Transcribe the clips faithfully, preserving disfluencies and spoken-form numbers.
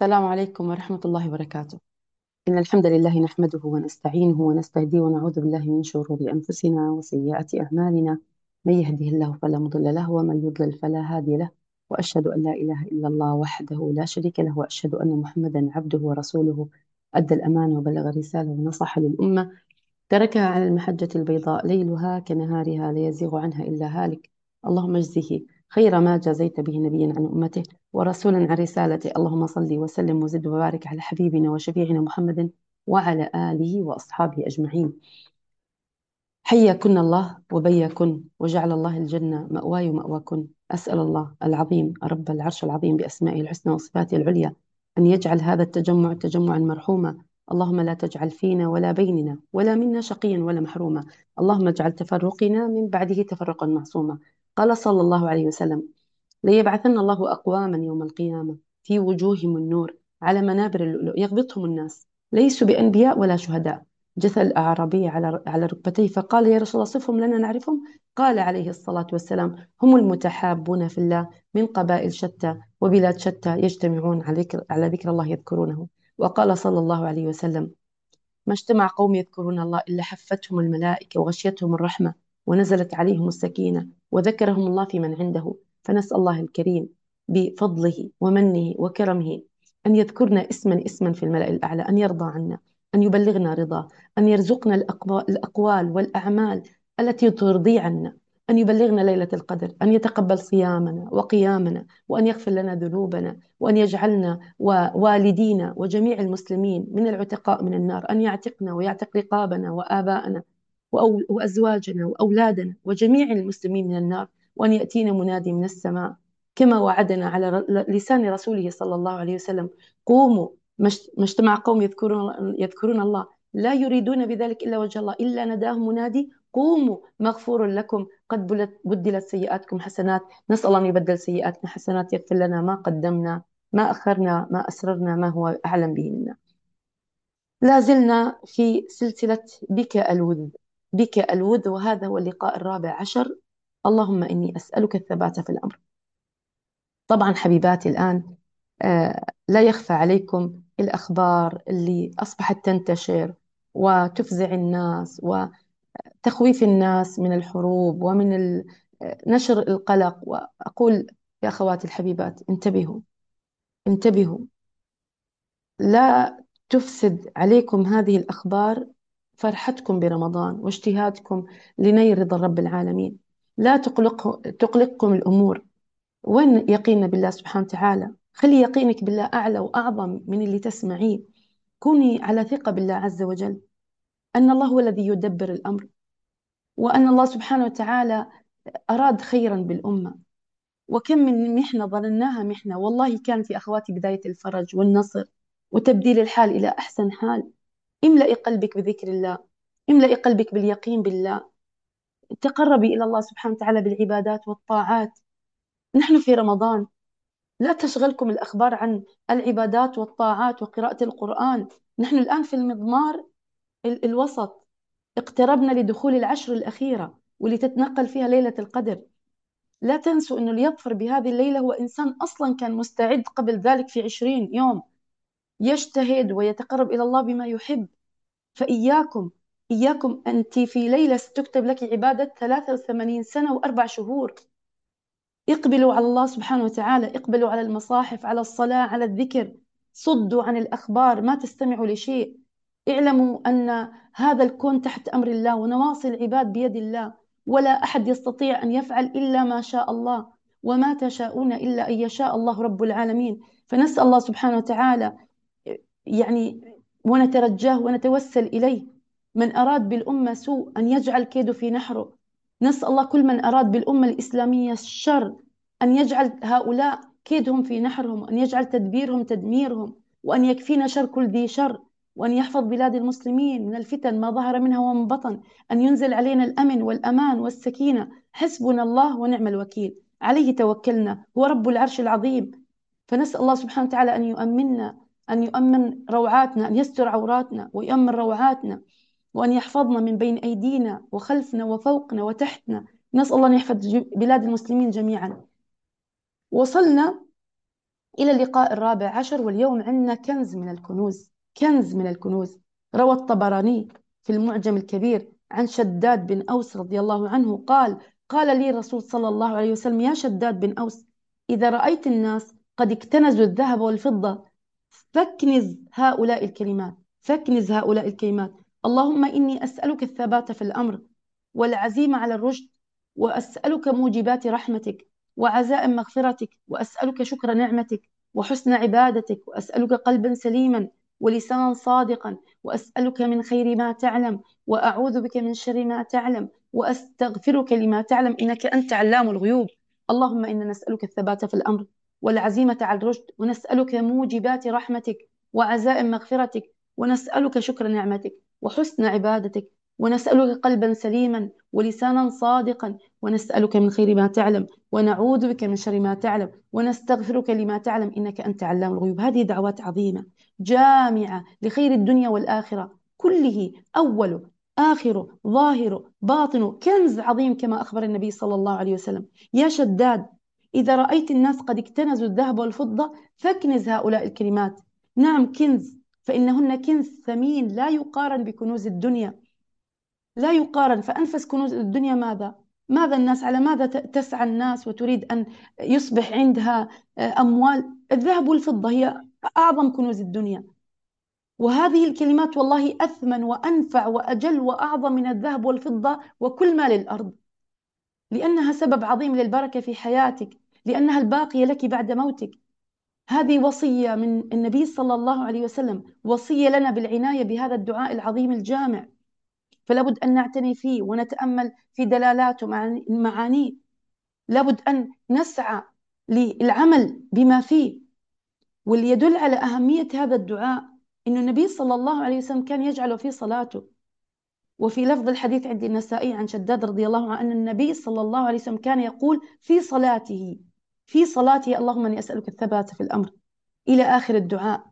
السلام عليكم ورحمة الله وبركاته. إن الحمد لله نحمده ونستعينه ونستهديه ونعوذ بالله من شرور أنفسنا وسيئات أعمالنا. من يهده الله فلا مضل له ومن يضلل فلا هادي له. وأشهد أن لا إله إلا الله وحده لا شريك له، وأشهد أن محمدا عبده ورسوله. أدى الأمانة وبلغ الرسالة ونصح للأمة، تركها على المحجة البيضاء ليلها كنهارها لا يزيغ عنها إلا هالك. اللهم اجزه خير ما جازيت به نبيا عن أمته ورسولا عن رسالته. اللهم صل وسلم وزد وبارك على حبيبنا وشفيعنا محمد وعلى آله وأصحابه أجمعين. حياكن الله وبياكن وجعل الله الجنة مأواي ومأواكن. أسأل الله العظيم رب العرش العظيم بأسمائه الحسنى وصفاته العليا أن يجعل هذا التجمع تجمعا مرحوما. اللهم لا تجعل فينا ولا بيننا ولا منا شقيا ولا محروما. اللهم اجعل تفرقنا من بعده تفرقا معصوما. قال صلى الله عليه وسلم: ليبعثن الله أقواما يوم القيامة في وجوههم النور على منابر اللؤلؤ يغبطهم الناس، ليسوا بأنبياء ولا شهداء. جثى الأعرابي على على ركبتيه فقال: يا رسول الله صفهم لنا نعرفهم. قال عليه الصلاة والسلام: هم المتحابون في الله من قبائل شتى وبلاد شتى يجتمعون على ذكر على ذكر الله يذكرونه. وقال صلى الله عليه وسلم: ما اجتمع قوم يذكرون الله إلا حفتهم الملائكة وغشيتهم الرحمة ونزلت عليهم السكينة وذكرهم الله في من عنده. فنسأل الله الكريم بفضله ومنه وكرمه أن يذكرنا اسما اسما في الملأ الأعلى، أن يرضى عنا، أن يبلغنا رضاه، أن يرزقنا الأقوال, الأقوال والأعمال التي ترضي عنا، أن يبلغنا ليلة القدر، أن يتقبل صيامنا وقيامنا، وأن يغفر لنا ذنوبنا، وأن يجعلنا ووالدينا وجميع المسلمين من العتقاء من النار، أن يعتقنا ويعتق رقابنا وآباءنا وأزواجنا وأولادنا وجميع المسلمين من النار. وأن يأتينا منادي من السماء كما وعدنا على لسان رسوله صلى الله عليه وسلم: قوموا، ما اجتمع قوم يذكرون يذكرون الله لا يريدون بذلك إلا وجه الله إلا نداهم منادي: قوموا مغفور لكم قد بدلت سيئاتكم حسنات. نسأل الله أن يبدل سيئاتنا حسنات، يغفر لنا ما قدمنا، ما أخرنا، ما أسررنا، ما هو أعلم به منا. لا زلنا في سلسلة بك الوذ، بك الوذ، وهذا هو اللقاء الرابع عشر. اللهم إني أسألك الثبات في الأمر. طبعا حبيباتي الآن، آه لا يخفى عليكم الأخبار اللي أصبحت تنتشر وتفزع الناس وتخويف الناس من الحروب ومن ال- آه، نشر القلق. وأقول يا أخواتي الحبيبات: انتبهوا، انتبهوا، لا تفسد عليكم هذه الأخبار فرحتكم برمضان واجتهادكم لنيل رضا رب العالمين. لا تقلق تقلقكم الأمور. وين يقيننا بالله سبحانه وتعالى؟ خلي يقينك بالله أعلى وأعظم من اللي تسمعيه. كوني على ثقة بالله عز وجل أن الله هو الذي يدبر الأمر، وأن الله سبحانه وتعالى أراد خيرا بالأمة. وكم من محنة ظنناها محنة والله كانت يا أخواتي بداية الفرج والنصر وتبديل الحال إلى أحسن حال. املئي قلبك بذكر الله، املئي قلبك باليقين بالله، تقربي إلى الله سبحانه وتعالى بالعبادات والطاعات. نحن في رمضان، لا تشغلكم الأخبار عن العبادات والطاعات وقراءة القرآن. نحن الآن في المضمار ال- الوسط، اقتربنا لدخول العشر الأخيرة واللي تتنقل فيها ليلة القدر. لا تنسوا أنه اللي يظفر بهذه الليلة هو إنسان أصلا كان مستعد قبل ذلك في عشرين يوم يجتهد ويتقرب إلى الله بما يحب. فإياكم، إياكم، أنت في ليلة ستكتب لك عبادة ثلاثة وثمانين سنة وأربع شهور. اقبلوا على الله سبحانه وتعالى، اقبلوا على المصاحف، على الصلاة، على الذكر. صدوا عن الأخبار، ما تستمعوا لشيء. اعلموا أن هذا الكون تحت أمر الله ونواصي العباد بيد الله، ولا أحد يستطيع أن يفعل إلا ما شاء الله، وما تشاءون إلا أن يشاء الله رب العالمين. فنسأل الله سبحانه وتعالى يعني ونترجاه ونتوسل إليه: من أراد بالأمة سوء أن يجعل كيده في نحره. نسأل الله كل من أراد بالأمة الإسلامية الشر أن يجعل هؤلاء كيدهم في نحرهم، أن يجعل تدبيرهم تدميرهم، وأن يكفينا شر كل ذي شر، وأن يحفظ بلاد المسلمين من الفتن ما ظهر منها ومن بطن، أن ينزل علينا الأمن والأمان والسكينة. حسبنا الله ونعم الوكيل، عليه توكلنا، هو رب العرش العظيم. فنسأل الله سبحانه وتعالى أن يؤمننا، أن يؤمن روعاتنا، أن يستر عوراتنا ويؤمن روعاتنا، وأن يحفظنا من بين أيدينا وخلفنا وفوقنا وتحتنا. نسأل الله أن يحفظ بلاد المسلمين جميعا. وصلنا إلى اللقاء الرابع عشر، واليوم عندنا كنز من الكنوز، كنز من الكنوز. روى الطبراني في المعجم الكبير عن شداد بن أوس رضي الله عنه قال: قال لي الرسول صلى الله عليه وسلم: يا شداد بن أوس، إذا رأيت الناس قد اكتنزوا الذهب والفضة فاكنز هؤلاء الكلمات، فاكنز هؤلاء الكلمات: اللهم إني أسألك الثبات في الأمر والعزيمة على الرشد، وأسألك موجبات رحمتك وعزائم مغفرتك، وأسألك شكر نعمتك وحسن عبادتك، وأسألك قلبا سليما ولسانا صادقا، وأسألك من خير ما تعلم، وأعوذ بك من شر ما تعلم، وأستغفرك لما تعلم، إنك أنت علام الغيوب. اللهم إنا نسألك الثبات في الأمر والعزيمة على الرشد، ونسألك موجبات رحمتك وعزائم مغفرتك، ونسألك شكر نعمتك وحسن عبادتك، ونسألك قلبا سليما ولسانا صادقا، ونسألك من خير ما تعلم، ونعوذ بك من شر ما تعلم، ونستغفرك لما تعلم، إنك أنت علام الغيوب. هذه دعوات عظيمة جامعة لخير الدنيا والآخرة كله، أوله آخره ظاهره باطنه، كنز عظيم كما أخبر النبي صلى الله عليه وسلم. يا شداد، إذا رأيت الناس قد اكتنزوا الذهب والفضة فاكنز هؤلاء الكلمات. نعم كنز، فإنهن كنز ثمين لا يقارن بكنوز الدنيا، لا يقارن. فأنفس كنوز الدنيا ماذا؟ ماذا الناس، على ماذا تسعى الناس وتريد أن يصبح عندها أموال؟ الذهب والفضة هي أعظم كنوز الدنيا، وهذه الكلمات والله أثمن وأنفع وأجل وأعظم من الذهب والفضة وكل مال الأرض، لأنها سبب عظيم للبركة في حياتك، لأنها الباقية لك بعد موتك. هذه وصية من النبي صلى الله عليه وسلم، وصية لنا بالعناية بهذا الدعاء العظيم الجامع، فلابد أن نعتني فيه ونتأمل في دلالاته ومعانيه، لابد أن نسعى للعمل بما فيه. واللي يدل على أهمية هذا الدعاء إن النبي صلى الله عليه وسلم كان يجعله في صلاته. وفي لفظ الحديث عند النسائي عن شداد رضي الله عنه أن النبي صلى الله عليه وسلم كان يقول في صلاته، في صلاته: اللهم إني أسألك الثبات في الأمر، إلى آخر الدعاء.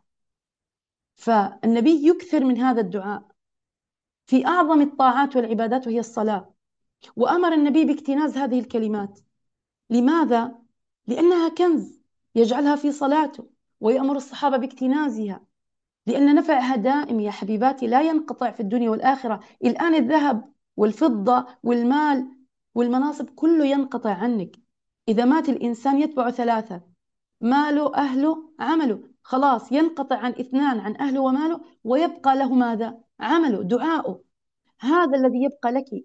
فالنبي يكثر من هذا الدعاء في أعظم الطاعات والعبادات وهي الصلاة، وأمر النبي باكتناز هذه الكلمات. لماذا؟ لأنها كنز يجعلها في صلاته، ويأمر الصحابة باكتنازها، لأن نفعها دائم يا حبيباتي لا ينقطع في الدنيا والآخرة. الآن الذهب والفضة والمال والمناصب كله ينقطع عنك. إذا مات الإنسان يتبع ثلاثة: ماله، أهله، عمله. خلاص ينقطع عن اثنان، عن أهله وماله، ويبقى له ماذا؟ عمله، دعاؤه. هذا الذي يبقى لك.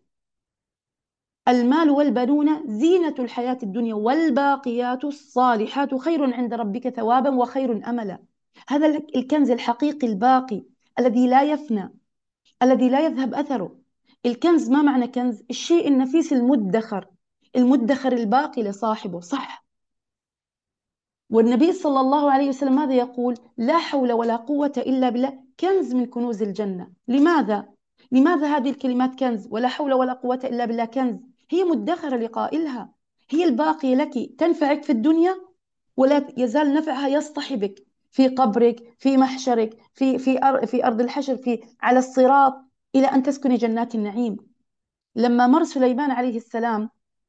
المال والبنون زينة الحياة الدنيا، والباقيات الصالحات خير عند ربك ثوابا وخير أملا. هذا الكنز الحقيقي الباقي الذي لا يفنى، الذي لا يذهب أثره. الكنز، ما معنى كنز؟ الشيء النفيس المدخر، المدخر الباقي لصاحبه، صح. والنبي صلى الله عليه وسلم ماذا يقول؟ لا حول ولا قوة إلا بالله، كنز من كنوز الجنة. لماذا؟ لماذا هذه الكلمات كنز؟ ولا حول ولا قوة إلا بالله كنز. هي مدخرة لقائلها، هي الباقية لك، تنفعك في الدنيا ولا يزال نفعها يصطحبك في قبرك، في محشرك، في في أر في أرض الحشر، في على الصراط، إلى أن تسكني جنات النعيم. لما مر سليمان عليه السلام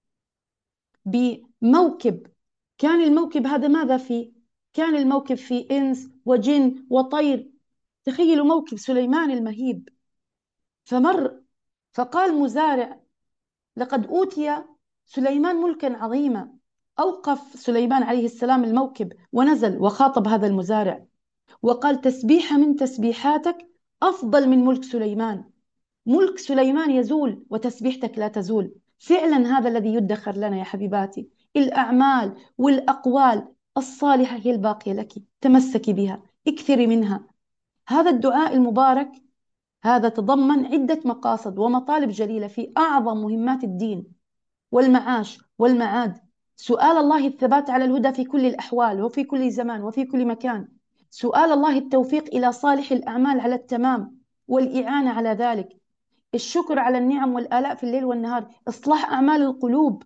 بموكب، كان الموكب هذا ماذا فيه؟ كان الموكب فيه إنس وجن وطير. تخيلوا موكب سليمان المهيب. فمر فقال مزارع: لقد أوتي سليمان ملكا عظيما. أوقف سليمان عليه السلام الموكب ونزل وخاطب هذا المزارع وقال: تسبيحة من تسبيحاتك أفضل من ملك سليمان. ملك سليمان يزول وتسبيحتك لا تزول. فعلا هذا الذي يدخر لنا يا حبيباتي، الأعمال والأقوال الصالحة هي الباقية لك، تمسكي بها، اكثري منها. هذا الدعاء المبارك هذا تضمن عدة مقاصد ومطالب جليلة في أعظم مهمات الدين والمعاش والمعاد: سؤال الله الثبات على الهدى في كل الأحوال وفي كل زمان وفي كل مكان، سؤال الله التوفيق إلى صالح الأعمال على التمام والإعانة على ذلك، الشكر على النعم والآلاء في الليل والنهار، إصلاح أعمال القلوب،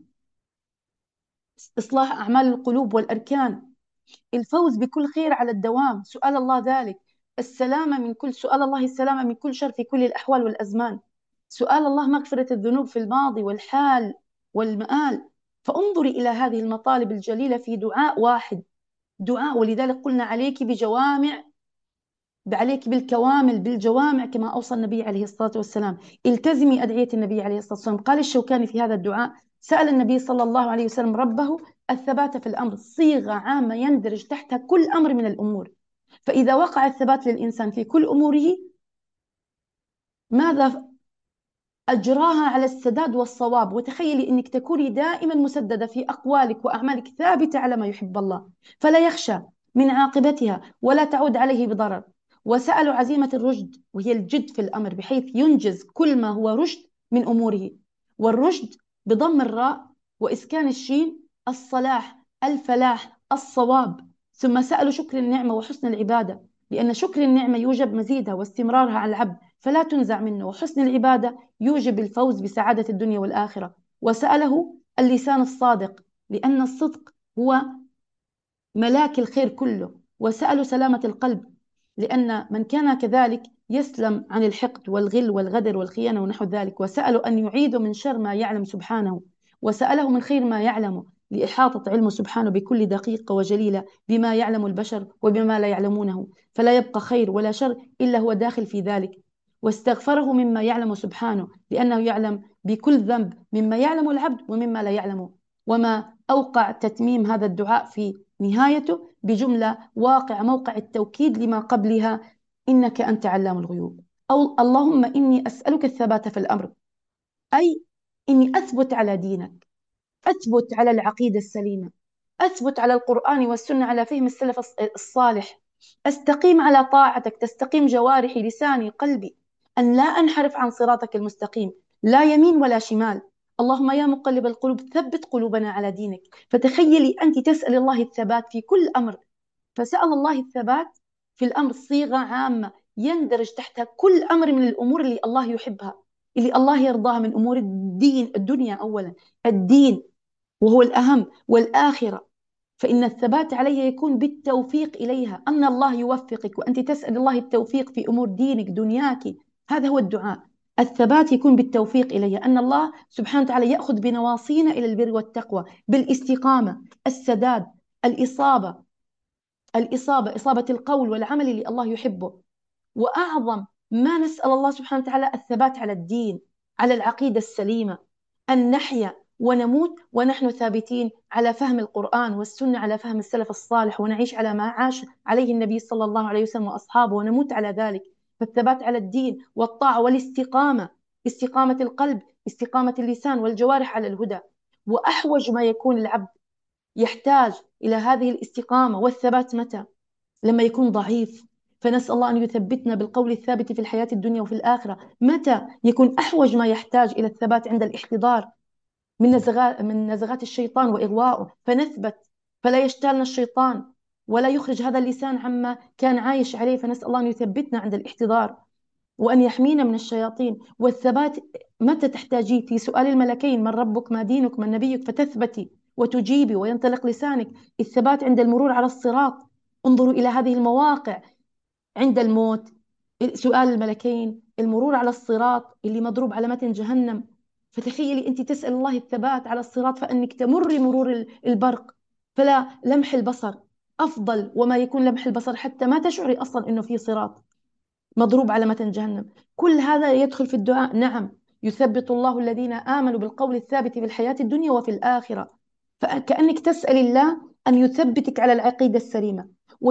إصلاح أعمال القلوب والأركان، الفوز بكل خير على الدوام، سؤال الله ذلك، السلامة من كل سؤال الله السلامة من كل شر في كل الأحوال والأزمان، سؤال الله مغفرة الذنوب في الماضي والحال والمآل. فانظري إلى هذه المطالب الجليلة في دعاء واحد دعاء. ولذلك قلنا عليك بجوامع، عليك بالكوامل بالجوامع كما أوصى النبي عليه الصلاة والسلام. التزمي أدعية النبي عليه الصلاة والسلام. قال الشوكاني في هذا الدعاء: سأل النبي صلى الله عليه وسلم ربه الثبات في الأمر، صيغة عامة يندرج تحتها كل أمر من الأمور. فإذا وقع الثبات للإنسان في كل أموره، ماذا أجراها على السداد والصواب. وتخيلي أنك تكوني دائما مسددة في أقوالك وأعمالك، ثابتة على ما يحب الله، فلا يخشى من عاقبتها ولا تعود عليه بضرر. وسألوا عزيمة الرشد، وهي الجد في الأمر بحيث ينجز كل ما هو رشد من أموره. والرشد بضم الراء وإسكان الشين، الصلاح، الفلاح، الصواب. ثم سألوا شكر النعمة وحسن العبادة، لأن شكر النعمة يوجب مزيدها واستمرارها على العبد فلا تنزع منه، وحسن العبادة يوجب الفوز بسعادة الدنيا والآخرة. وسأله اللسان الصادق، لأن الصدق هو ملاك الخير كله. وسألوا سلامة القلب، لأن من كان كذلك يسلم عن الحقد والغل والغدر والخيانة ونحو ذلك. وسألوا أن يعيدوا من شر ما يعلم سبحانه، وسأله من خير ما يعلمه، لإحاطة علمه سبحانه بكل دقيقة وجليلة بما يعلم البشر وبما لا يعلمونه، فلا يبقى خير ولا شر إلا هو داخل في ذلك. واستغفره مما يعلم سبحانه، لأنه يعلم بكل ذنب مما يعلم العبد ومما لا يعلمه. وما أوقع تتميم هذا الدعاء في نهايته بجملة واقع موقع التوكيد لما قبلها: إنك أنت علام الغيوب. أو اللهم إني أسألك الثبات في الأمر، أي إني أثبت على دينك، أثبت على العقيدة السليمة، أثبت على القرآن والسنة على فهم السلف الصالح، أستقيم على طاعتك، تستقيم جوارحي لساني قلبي، أن لا أنحرف عن صراطك المستقيم، لا يمين ولا شمال. اللهم يا مقلب القلوب ثبت قلوبنا على دينك. فتخيلي أنت تسأل الله الثبات في كل أمر، فسأل الله الثبات في الأمر صيغة عامة يندرج تحتها كل أمر من الأمور اللي الله يحبها، اللي الله يرضاها من أمور الدين، الدنيا أولا، الدين وهو الأهم، والآخرة. فإن الثبات عليها يكون بالتوفيق إليها، أن الله يوفقك وأنت تسأل الله التوفيق في أمور دينك دنياك. هذا هو الدعاء. الثبات يكون بالتوفيق إليها، أن الله سبحانه وتعالى يأخذ بنواصينا إلى البر والتقوى بالاستقامة، السداد، الإصابة، الإصابة إصابة القول والعمل اللي الله يحبه. وأعظم ما نسأل الله سبحانه وتعالى الثبات على الدين، على العقيدة السليمة، أن نحيا ونموت ونحن ثابتين على فهم القرآن والسنة، على فهم السلف الصالح، ونعيش على ما عاش عليه النبي صلى الله عليه وسلم وأصحابه ونموت على ذلك. فالثبات على الدين والطاعة والاستقامة، استقامة القلب، استقامة اللسان والجوارح على الهدى. وأحوج ما يكون العبد يحتاج إلى هذه الاستقامة والثبات متى؟ لما يكون ضعيف. فنسأل الله أن يثبتنا بالقول الثابت في الحياة الدنيا وفي الآخرة. متى يكون أحوج ما يحتاج إلى الثبات؟ عند الاحتضار من نزغات من نزغات الشيطان وإغواءه، فنثبت فلا يشتالنا الشيطان ولا يخرج هذا اللسان عما كان عايش عليه. فنسأل الله أن يثبتنا عند الاحتضار وأن يحمينا من الشياطين. والثبات متى تحتاجي؟ في سؤال الملكين: من ربك، ما دينك، من نبيك، فتثبتي وتجيبي وينطلق لسانك. الثبات عند المرور على الصراط، انظروا إلى هذه المواقع: عند الموت، سؤال الملكين، المرور على الصراط اللي مضروب على متن جهنم. فتخيلي أنت تسأل الله الثبات على الصراط، فأنك تمر مرور البرق، فلا لمح البصر أفضل، وما يكون لمح البصر حتى ما تشعري أصلا أنه في صراط مضروب على متن جهنم. كل هذا يدخل في الدعاء. نعم، يثبت الله الذين آمنوا بالقول الثابت في الحياة الدنيا وفي الآخرة. فكأنك تسأل الله أن يثبتك على العقيدة السليمة،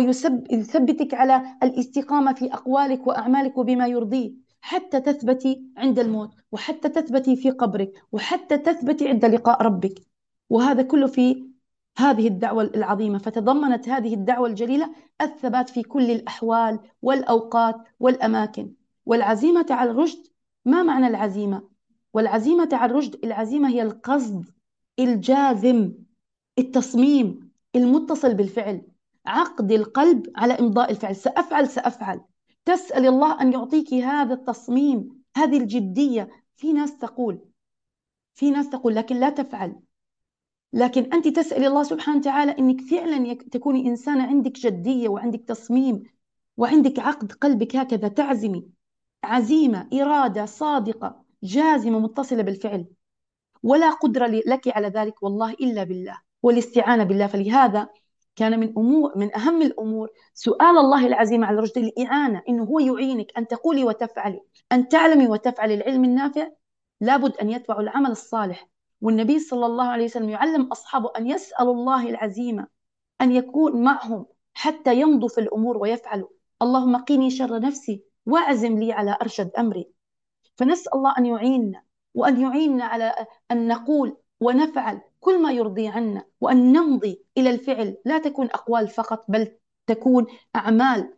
ويثبتك على الاستقامة في أقوالك وأعمالك وبما يرضيه، حتى تثبتي عند الموت، وحتى تثبتي في قبرك، وحتى تثبتي عند لقاء ربك. وهذا كله في هذه الدعوة العظيمة. فتضمنت هذه الدعوة الجليلة الثبات في كل الأحوال والأوقات والأماكن. والعزيمة على الرشد. ما معنى العزيمة؟ والعزيمة على الرشد، العزيمة هي القصد الجازم، التصميم المتصل بالفعل، عقد القلب على إمضاء الفعل. سأفعل سأفعل. تسأل الله أن يعطيك هذا التصميم، هذه الجدية. في ناس تقول في ناس تقول لكن لا تفعل. لكن أنت تسألي الله سبحانه وتعالى أنك فعلا تكوني إنسانة عندك جدية وعندك تصميم وعندك عقد قلبك هكذا، تعزمي عزيمة، إرادة صادقة جازمة متصلة بالفعل. ولا قدرة لك على ذلك والله إلا بالله، والاستعانة بالله. فلهذا كان من أمور من أهم الأمور سؤال الله العظيم على الرشد، الإعانة، إنه هو يعينك أن تقولي وتفعلي، أن تعلمي وتفعلي. العلم النافع لابد أن يتبع العمل الصالح. والنبي صلى الله عليه وسلم يعلم أصحابه أن يسألوا الله العظيم أن يكون معهم حتى يمضوا في الأمور ويفعلوا. اللهم قيني شر نفسي واعزم لي على أرشد أمري. فنسأل الله أن يعيننا، وأن يعيننا على أن نقول ونفعل كل ما يرضي عنا، وأن نمضي إلى الفعل، لا تكون أقوال فقط بل تكون أعمال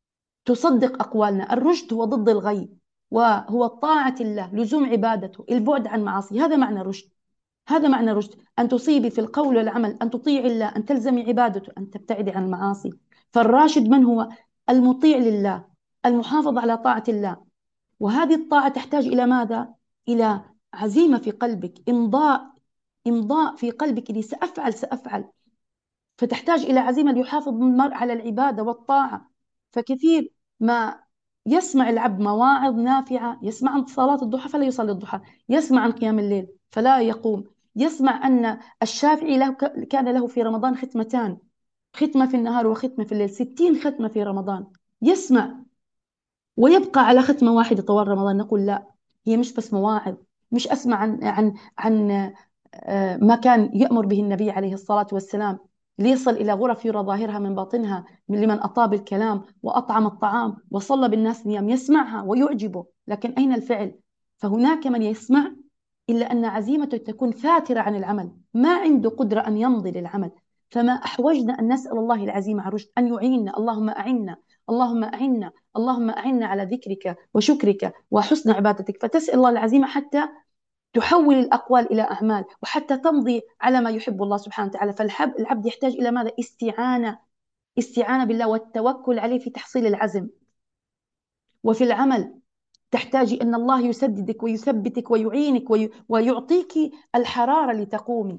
تصدق أقوالنا. الرشد هو ضد الغي، وهو طاعة الله، لزوم عبادته، البعد عن معاصي. هذا معنى رشد. هذا معنى رشد، أن تصيبي في القول والعمل، أن تطيعي الله، أن تلزمي عبادته، أن تبتعدي عن المعاصي. فالراشد من هو؟ المطيع لله، المحافظ على طاعة الله. وهذه الطاعة تحتاج إلى ماذا؟ إلى عزيمة في قلبك، إمضاء إمضاء في قلبك إني سأفعل سأفعل. فتحتاج إلى عزيمة ليحافظ المرء على العبادة والطاعة. فكثير ما يسمع العبد مواعظ نافعة، يسمع عن صلاة الضحى فلا يصلي الضحى، يسمع عن قيام الليل فلا يقوم، يسمع أن الشافعي له كان له في رمضان ختمتان، ختمة في النهار وختمة في الليل، ستين ختمة في رمضان. يسمع ويبقى على ختمة واحدة طوال رمضان. نقول لا، هي مش بس مواعظ، مش أسمع عن عن عن آه، ما كان يأمر به النبي عليه الصلاة والسلام ليصل إلى غرف يرى ظاهرها من باطنها، من لمن أطاب الكلام وأطعم الطعام وصلى بالناس نيام. يسمعها ويعجبه، لكن أين الفعل؟ فهناك من يسمع إلا أن عزيمته تكون فاترة عن العمل، ما عنده قدرة أن يمضي للعمل. فما أحوجنا أن نسأل الله العزيم على الرشد، أن يعيننا. اللهم أعنا، اللهم أعنا، اللهم أعنا على ذكرك وشكرك وحسن عبادتك. فتسأل الله العزيمة حتى تحول الأقوال إلى أعمال، وحتى تمضي على ما يحب الله سبحانه وتعالى. فالعبد يحتاج إلى ماذا؟ استعانة، استعانة بالله والتوكل عليه في تحصيل العزم. وفي العمل تحتاجي أن الله يسددك ويثبتك ويعينك وي... ويعطيك الحرارة لتقومي،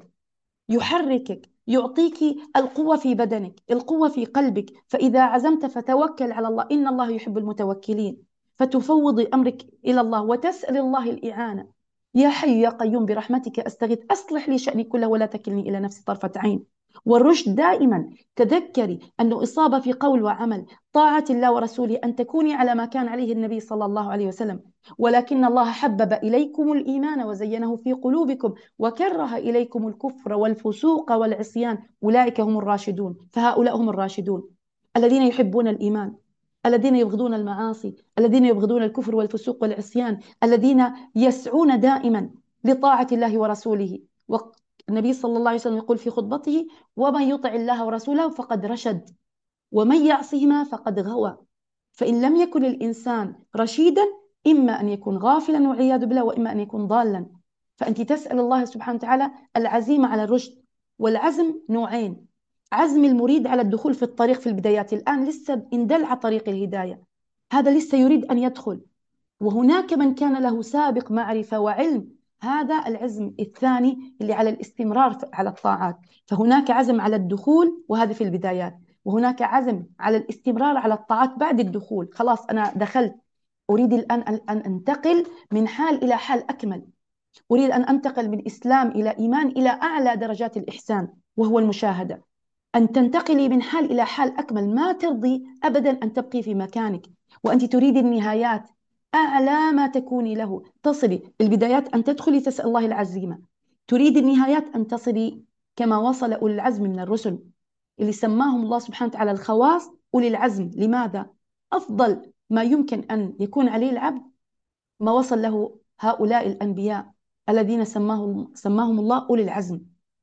يحركك، يعطيك القوة في بدنك، القوة في قلبك. فإذا عزمت فتوكل على الله، إن الله يحب المتوكلين. فتفوضي أمرك إلى الله وتسأل الله الإعانة. يا حي يا قيوم برحمتك أستغيث أصلح لي شأني كله ولا تكلني إلى نفسي طرفة عين. والرشد دائما تذكري أنه إصابة في قول وعمل، طاعة الله ورسوله، أن تكوني على ما كان عليه النبي صلى الله عليه وسلم. ولكن الله حبب إليكم الإيمان وزينه في قلوبكم وكره إليكم الكفر والفسوق والعصيان، أولئك هم الراشدون. فهؤلاء هم الراشدون الذين يحبون الإيمان، الذين يبغضون المعاصي، الذين يبغضون الكفر والفسوق والعصيان، الذين يسعون دائما لطاعة الله ورسوله. والنبي صلى الله عليه وسلم يقول في خطبته: ومن يطع الله ورسوله فقد رشد، ومن يعصهما فقد غوى. فإن لم يكن الإنسان رشيدا، إما أن يكون غافلا والعياذ بالله، وإما أن يكون ضالا. فأنت تسأل الله سبحانه وتعالى العزيمة على الرشد. والعزم نوعين: عزم المريد على الدخول في الطريق في البدايات، الآن لسه اندلع طريق الهداية، هذا لسه يريد أن يدخل. وهناك من كان له سابق معرفة وعلم، هذا العزم الثاني اللي على الاستمرار على الطاعات. فهناك عزم على الدخول وهذا في البدايات، وهناك عزم على الاستمرار على الطاعات بعد الدخول. خلاص أنا دخلت، أريد الآن أن أنتقل من حال إلى حال أكمل، أريد أن أنتقل من إسلام إلى إيمان إلى أعلى درجات الإحسان وهو المشاهدة. أن تنتقلي من حال إلى حال أكمل، ما ترضي أبدا أن تبقي في مكانك، وأنت تريد النهايات، أعلى ما تكوني له تصلي. البدايات أن تدخلي تسأل الله العزيمة، تريد النهايات أن تصلي كما وصل أولي العزم من الرسل اللي سماهم الله سبحانه وتعالى الخواص، أولي العزم. لماذا؟ أفضل ما يمكن أن يكون عليه العبد ما وصل له هؤلاء الأنبياء الذين سماهم, سماهم الله أولي العزم،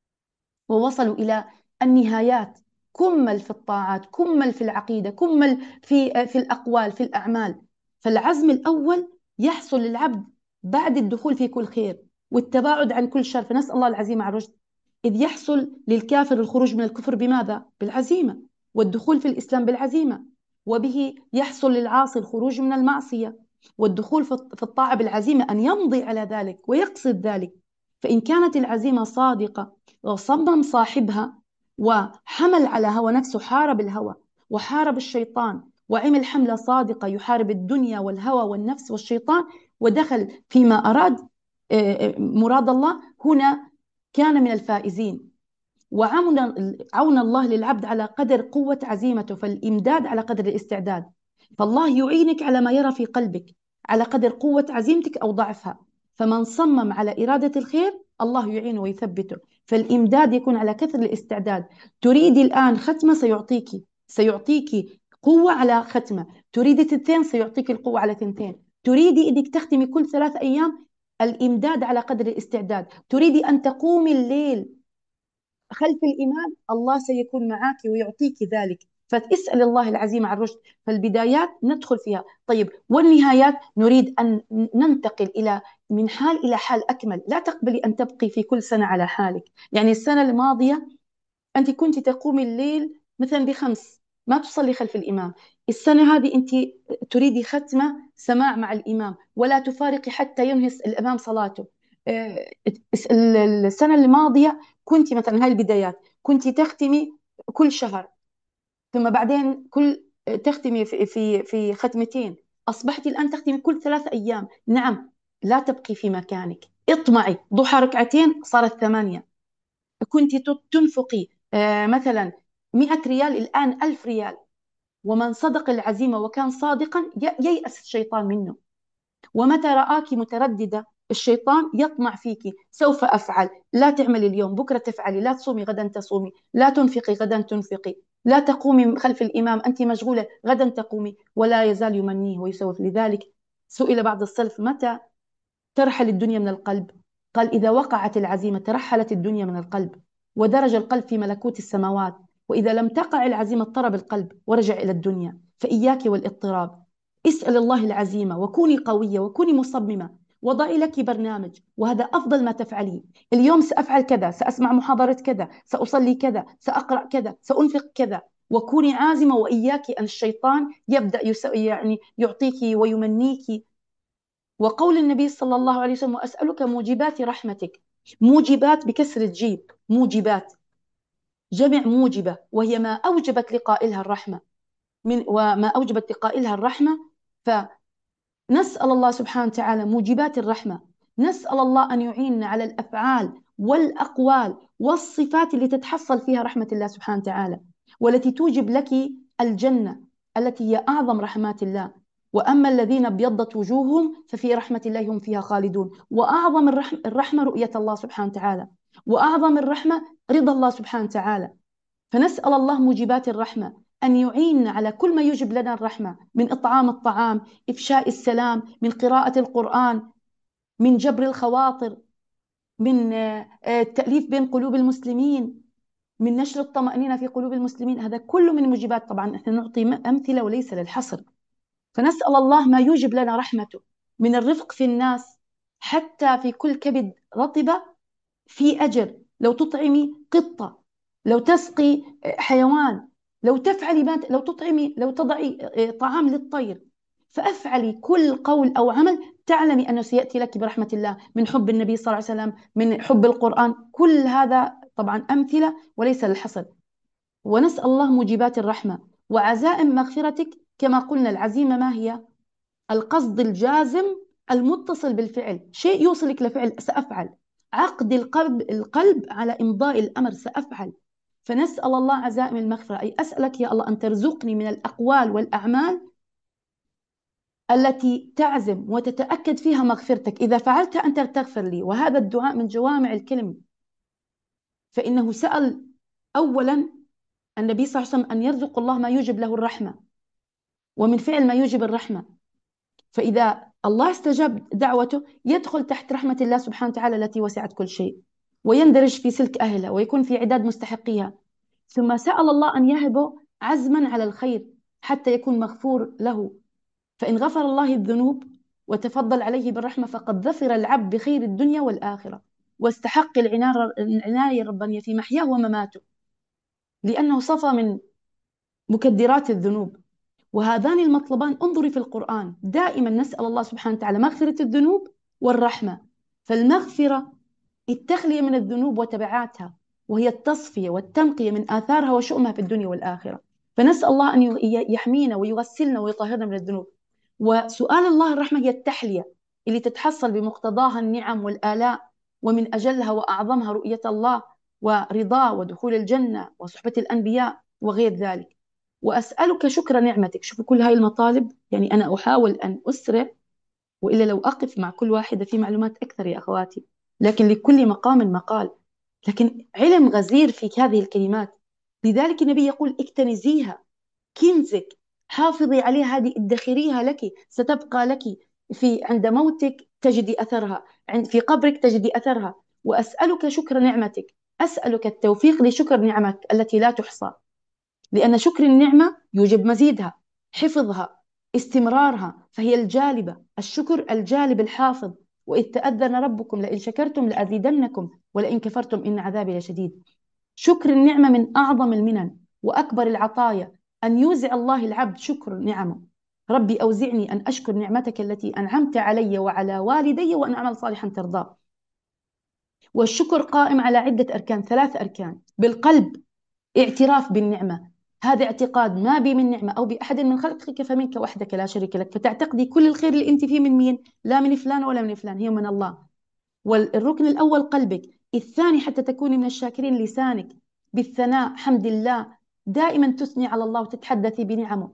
ووصلوا إلى النهايات، كمل في الطاعات، كمل في العقيدة، كمل في في الأقوال، في الأعمال. فالعزم الأول يحصل للعبد بعد الدخول في كل خير والتباعد عن كل شر. فنسأل الله العزيمة على الرشد. إذ يحصل للكافر الخروج من الكفر بماذا؟ بالعزيمة، والدخول في الإسلام بالعزيمة. وبه يحصل للعاصي الخروج من المعصية والدخول في الطاعة بالعزيمة، أن يمضي على ذلك ويقصد ذلك. فإن كانت العزيمة صادقة وصمم صاحبها وحمل على هوى نفسه، حارب الهوى وحارب الشيطان وعمل حملة صادقة يحارب الدنيا والهوى والنفس والشيطان، ودخل فيما أراد مراد الله، هنا كان من الفائزين. وعون عون الله للعبد على قدر قوة عزيمته، فالإمداد على قدر الاستعداد. فالله يعينك على ما يرى في قلبك، على قدر قوة عزيمتك أو ضعفها. فمن صمم على إرادة الخير الله يعينه ويثبته. فالإمداد يكون على كثر الاستعداد. تريدي الآن ختمة سيعطيك سيعطيك قوة على ختمة. تريدي تنتين سيعطيك القوة على تنتين. تريدي أنك تختمي كل ثلاث أيام، الإمداد على قدر الاستعداد. تريدي أن تقومي الليل خلف الإمام، الله سيكون معك ويعطيك ذلك. فاسأل الله العزيم عن الرشد. فالبدايات ندخل فيها، طيب، والنهايات نريد أن ننتقل إلى من حال إلى حال أكمل. لا تقبلي أن تبقي في كل سنة على حالك. يعني السنة الماضية أنت كنت تقومي الليل مثلا بخمس، ما تصلي خلف الإمام. السنة هذه أنت تريدي ختمة سماع مع الإمام، ولا تفارقي حتى ينهي الإمام صلاته. آه، السنة الماضية كنت مثلا، هاي البدايات، كنت تختمي كل شهر، ثم بعدين كل تختمي في في في ختمتين. أصبحت الآن تختمي كل ثلاث أيام. نعم، لا تبقي في مكانك، اطمعي. ضحى ركعتين صارت ثمانية. كنت تنفقي آه، مثلا مئة ريال، الآن ألف ريال. ومن صدق العزيمة وكان صادقا ي- ييأس الشيطان منه. ومتى رآك مترددة الشيطان يطمع فيك. سوف أفعل، لا تعملي اليوم بكرة تفعلي، لا تصومي غدا تصومي، لا تنفقي غدا تنفقي، لا تقومي خلف الإمام أنت مشغولة غدا تقومي. ولا يزال يمنيه ويسوف. لذلك سئل بعض السلف: متى ترحل الدنيا من القلب؟ قال: إذا وقعت العزيمة ترحلت الدنيا من القلب، ودرج القلب في ملكوت السماوات. وإذا لم تقع العزيمة اضطرب القلب ورجع إلى الدنيا. فإياك والاضطراب. اسأل الله العزيمة، وكوني قوية وكوني مصممة. وضعي لك برنامج، وهذا أفضل ما تفعليه. اليوم سأفعل كذا، سأسمع محاضرة كذا، سأصلي كذا، سأقرأ كذا، سأنفق كذا. وكوني عازمة، وإياك أن الشيطان يبدأ يس... يعني يعطيك ويمنيك. وقول النبي صلى الله عليه وسلم: وأسألك موجبات رحمتك. موجبات بكسر الجيب، موجبات جمع موجبة، وهي ما أوجبت لقائلها الرحمة، من وما أوجبت لقائلها الرحمة. فنسأل الله سبحانه وتعالى موجبات الرحمة. نسأل الله أن يعيننا على الأفعال والأقوال والصفات اللي تتحصل فيها رحمة الله سبحانه وتعالى، والتي توجب لك الجنة، التي هي أعظم رحمات الله. وأما الذين ابيضت وجوههم ففي رحمة الله هم فيها خالدون. وأعظم الرحمة, الرحمة رؤية الله سبحانه وتعالى، وأعظم الرحمة رضا الله سبحانه وتعالى. فنسأل الله موجبات الرحمة أن يعيننا على كل ما يجب لنا الرحمة، من إطعام الطعام، إفشاء السلام، من قراءة القرآن، من جبر الخواطر، من آه، آه، التأليف بين قلوب المسلمين، من نشر الطمأنينة في قلوب المسلمين. هذا كله من موجبات. طبعا احنا نعطي أمثلة وليس للحصر. فنسأل الله ما يوجب لنا رحمته من الرفق في الناس. حتى في كل كبد رطبة في أجر. لو تطعمي قطة، لو تسقي حيوان، لو تفعلي ما لو تطعمي لو تضعي طعام للطير. فافعلي كل قول أو عمل تعلمي أنه سيأتي لك برحمة الله، من حب النبي صلى الله عليه وسلم، من حب القرآن. كل هذا طبعا أمثلة وليس للحصر. ونسأل الله موجبات الرحمة وعزائم مغفرتك. كما قلنا العزيمة ما هي؟ القصد الجازم المتصل بالفعل، شيء يوصلك لفعل سأفعل. عقد القلب القلب على إمضاء الأمر سأفعل. فنسأل الله عزائم المغفرة، أي أسألك يا الله أن ترزقني من الأقوال والأعمال التي تعزم وتتأكد فيها مغفرتك. إذا فعلت أنت تغفر لي. وهذا الدعاء من جوامع الكلم. فإنه سأل أولا النبي صلى الله عليه وسلم أن يرزق الله ما يوجب له الرحمة، ومن فعل ما يوجب الرحمة. فإذا الله استجاب دعوته يدخل تحت رحمة الله سبحانه وتعالى التي وسعت كل شيء، ويندرج في سلك أهلها، ويكون في عداد مستحقيها. ثم سأل الله أن يهبه عزما على الخير حتى يكون مغفور له. فإن غفر الله الذنوب وتفضل عليه بالرحمة فقد ظفر العبد بخير الدنيا والآخرة، واستحق العناية الربانية في محياه ومماته، لأنه صفى من مكدرات الذنوب. وهذان المطلبان انظري في القرآن دائما نسأل الله سبحانه وتعالى مغفرة الذنوب والرحمة. فالمغفرة التخلية من الذنوب وتبعاتها، وهي التصفية والتنقية من آثارها وشؤمها في الدنيا والآخرة. فنسأل الله أن يحمينا ويغسلنا ويطهرنا من الذنوب. وسؤال الله الرحمة هي التحلية اللي تتحصل بمقتضاها النعم والآلاء، ومن أجلها وأعظمها رؤية الله ورضاه ودخول الجنة وصحبة الأنبياء وغير ذلك. وأسألك شكر نعمتك. شوفوا كل هاي المطالب، يعني أنا أحاول أن أسرع، وإلا لو أقف مع كل واحدة في معلومات أكثر يا أخواتي، لكن لكل مقام مقال، لكن علم غزير في هذه الكلمات. لذلك النبي يقول اكتنزيها، كنزك، حافظي عليها، هذه ادخريها لك، ستبقى لك في عند موتك تجدي أثرها، عند في قبرك تجدي أثرها. وأسألك شكر نعمتك، أسألك التوفيق لشكر نعمك التي لا تحصى، لأن شكر النعمة يوجب مزيدها، حفظها، استمرارها، فهي الجالبة. الشكر الجالب الحافظ. وإذ تأذن ربكم لئن شكرتم لأزيدنكم ولئن كفرتم إن عذابي لشديد. شكر النعمة من أعظم المنن وأكبر العطايا، أن يوزع الله العبد شكر نعمه. ربي أوزعني أن أشكر نعمتك التي أنعمت علي وعلى والدي وأن أعمل صالحا ترضاه. والشكر قائم على عدة أركان، ثلاث أركان: بالقلب اعتراف بالنعمة، هذا اعتقاد ما بي من نعمة أو بأحد من خلقك فمنك وحدك لا شريك لك، فتعتقدي كل الخير اللي أنت فيه من مين؟ لا من فلان ولا من فلان، هي من الله. والركن الأول قلبك. الثاني حتى تكوني من الشاكرين لسانك بالثناء، حمد الله، دائما تثني على الله وتتحدثي بنعمه.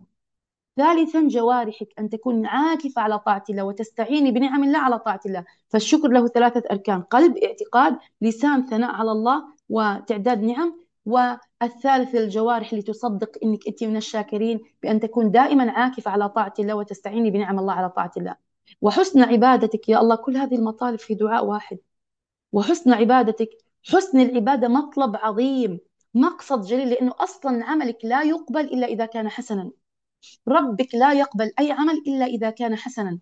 ثالثا جوارحك، أن تكون عاكفة على طاعة الله وتستعيني بنعم الله على طاعة الله. فالشكر له ثلاثة أركان: قلب، اعتقاد، لسان، ثناء على الله وتعداد نعم. والثالث الجوارح لتصدق أنك أنت من الشاكرين، بأن تكون دائما عاكفة على طاعة الله وتستعيني بنعم الله على طاعة الله. وحسن عبادتك يا الله، كل هذه المطالب في دعاء واحد. وحسن عبادتك، حسن العبادة مطلب عظيم، مقصد جليل، لأنه أصلا عملك لا يقبل إلا إذا كان حسنا. ربك لا يقبل أي عمل إلا إذا كان حسنا.